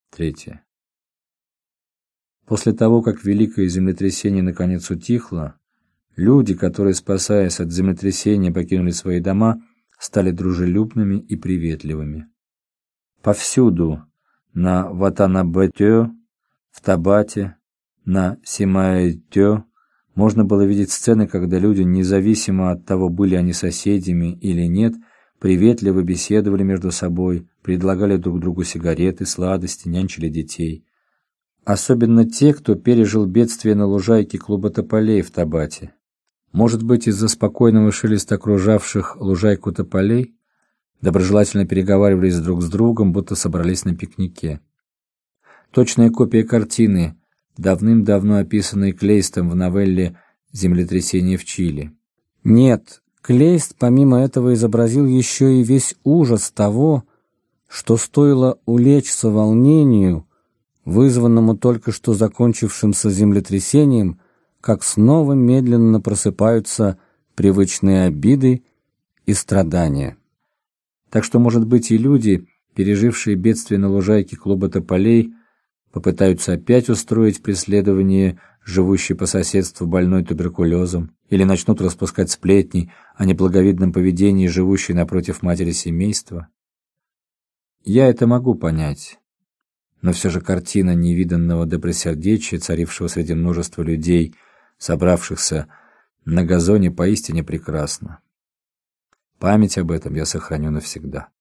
Третье. После того, как великое землетрясение наконец утихло, люди, которые, спасаясь от землетрясения, покинули свои дома, стали дружелюбными и приветливыми. Повсюду, на Ватанабетё, в Табате, на Симаэтё, можно было видеть сцены, когда люди, независимо от того, были они соседями или нет, приветливо беседовали между собой, предлагали друг другу сигареты, сладости, нянчили детей. Особенно те, кто пережил бедствие на лужайке клуба тополей в Табате. Может быть, из-за спокойного шелеста окружавших лужайку тополей, доброжелательно переговаривались друг с другом, будто собрались на пикнике. Точная копия картины, давным-давно описанной Клейстом в новелле «Землетрясение в Чили». Нет, Клейст помимо этого изобразил еще и весь ужас того, что стоило улечься волнению, вызванному только что закончившимся землетрясением, как снова медленно просыпаются привычные обиды и страдания. Так что, может быть, и люди, пережившие бедствие на лужайке клуба тополей, попытаются опять устроить преследование живущей по соседству больной туберкулезом, или начнут распускать сплетни о неблаговидном поведении живущей напротив матери семейства. Я это могу понять, но все же картина невиданного добросердечия, царившего среди множества людей, собравшихся на газоне, поистине прекрасна. Память об этом я сохраню навсегда.